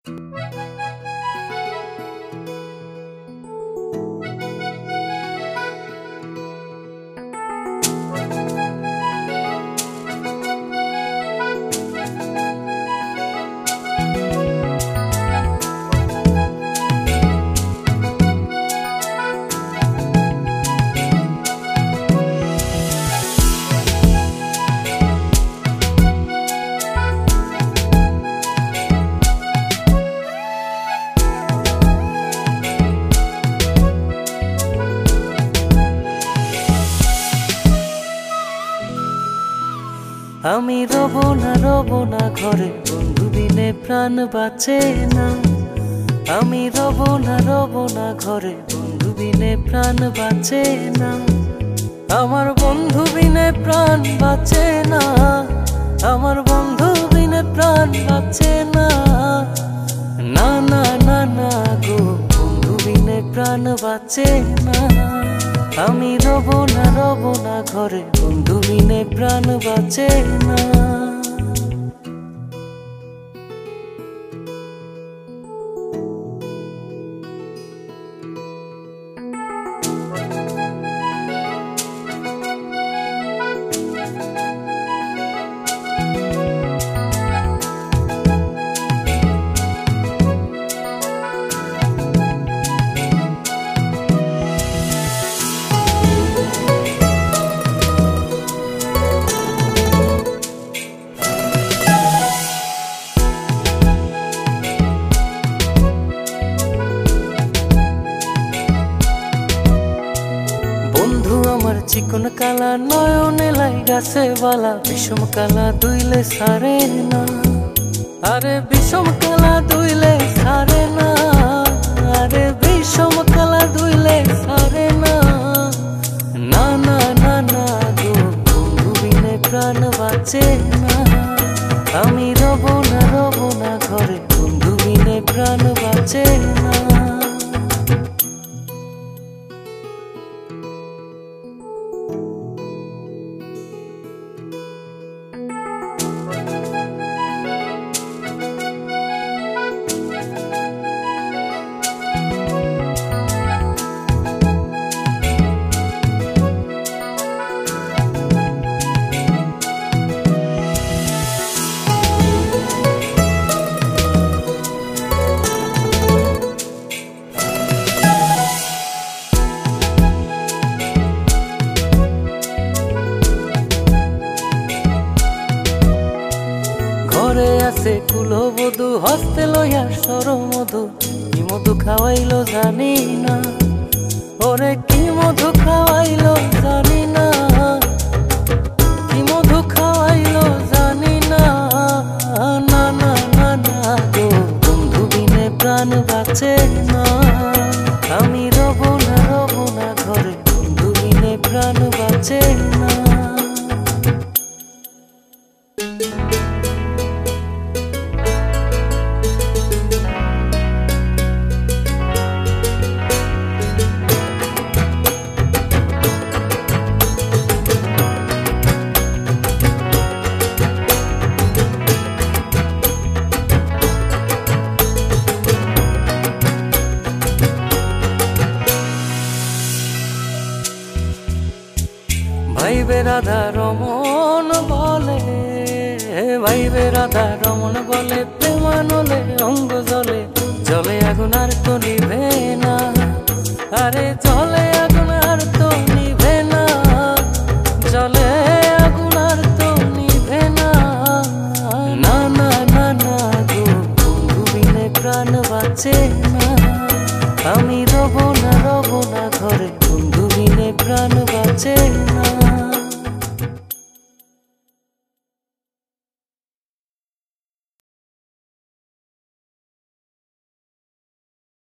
আমি রব না ঘরে, বন্ধু বিনে প্রাণ বাঁচে না। আমি রব না ঘরে, বন্ধু বিনে প্রাণ বাঁচে না। আমার বন্ধু বিনে প্রাণ বাঁচে না, আমার বন্ধু বিনে প্রাণ বাঁচে না। না না না না গো, বন্ধু বিনে প্রাণ বাঁচে না। আমি রব না ঘরে, বন্ধু বিনে প্রাণ বাঁচে না। আমার চিকন কালা নয়নে লাইগাছে বালা, বিষম কালা দুইলে সারে না। আরে বিষম কালা দুইলে সারে না, আরে বিষম কালা দুইলে সারে না। না না না না গো, বন্ধু বিনে প্রাণ বাঁচে না। আমি রব না ঘরে, বন্ধু বিনে প্রাণ বাঁচে না। ঘরে আছে কুলবধূ, হস্তে লইয়া সরমধু। কি মধু খাওয়াইলো জানি না, ওরে কি মধু খাওয়াইলো জানি না, কি মধু খাওয়াইলো জানি না। না না না না গো, বন্ধু বিনে প্রাণ বাঁচে না। আমি রব না ঘরে, বন্ধু বিনে প্রাণ বাঁচে না। ভাইবে রাধা রমন বলে, ভাইবে রাধা রমন বলে, প্রেমানলে অঙ্গ জলে, জলে আগুন আর তো নিভে না। আরে জলে আগুন আর তো নিভে না, জলে আগুন আর তো নিভে না। না না না না গো, বন্ধু বিনে প্রাণ বাঁচে না। আমি রব না ঘরে, বন্ধু বিনে প্রাণ বাঁচে না।